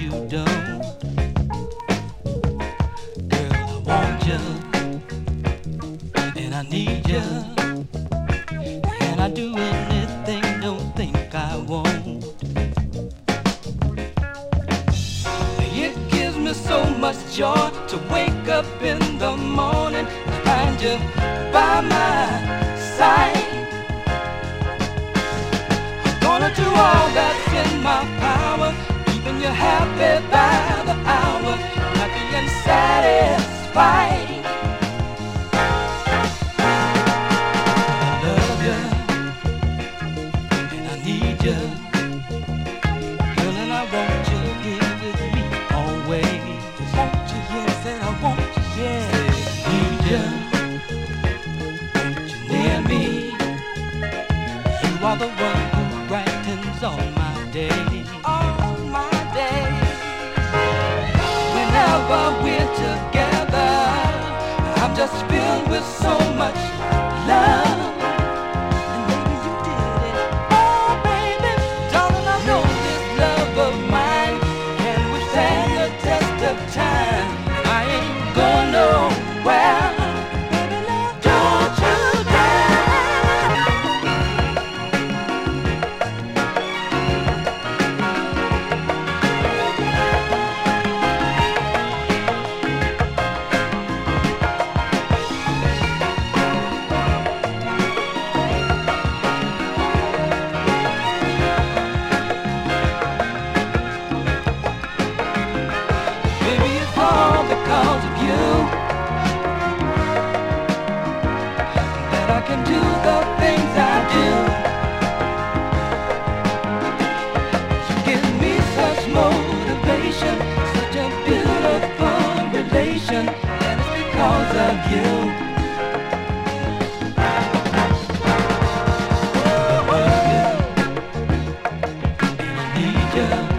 you don't. Girl, I want you, and I need you, and I do anything, don't think I won't. It gives me so much joy to wake up in the morning and find you by my side. I'm gonna do all that's in my power, keeping you happy by the hour, happy and satisfied. I love you, and I need you, girl, and I want you here with me always. Want you, yes, and I want you, yes. Need you, want you near me. You are the one who brightens all my days. All my days. Whenever we're together, I'm just filled with so much love. And baby, you did it. Oh, baby, darling, I know this love of mine can withstand the test of time. I ain't going nowhere. Baby, love, don't you dare. Baby, it's all because of you that I can do the things I do. You give me such motivation, such a beautiful relation, and it's because of you. I love you, and I need you.